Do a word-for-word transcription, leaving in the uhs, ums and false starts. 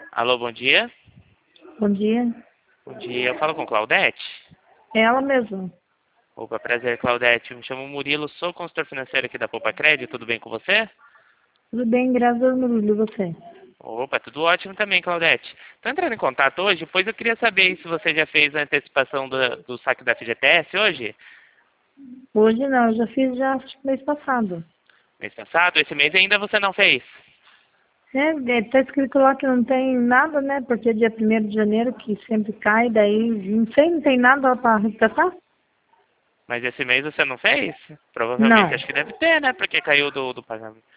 Alô, bom dia. Bom dia. Bom dia, eu falo com Claudete. É ela mesma. Opa, prazer, Claudete. Me chamo Murilo, sou consultor financeiro aqui da Poupa Crédito, tudo bem com você? Tudo bem, graças a Deus, e você? Opa, tudo ótimo também, Claudete. Estou entrando em contato hoje, pois eu queria saber se você já fez a antecipação do, do saque da F G T S hoje, Hoje não, eu já fiz já acho que mês passado. mês passado, esse mês ainda você não fez. É, tá escrito lá que não tem nada, né? Porque é dia primeiro de janeiro que sempre cai, daí não sei, não tem nada para resgatar? Mas esse mês você não fez? Provavelmente Não. acho que deve ter, né? Porque caiu do, do pagamento.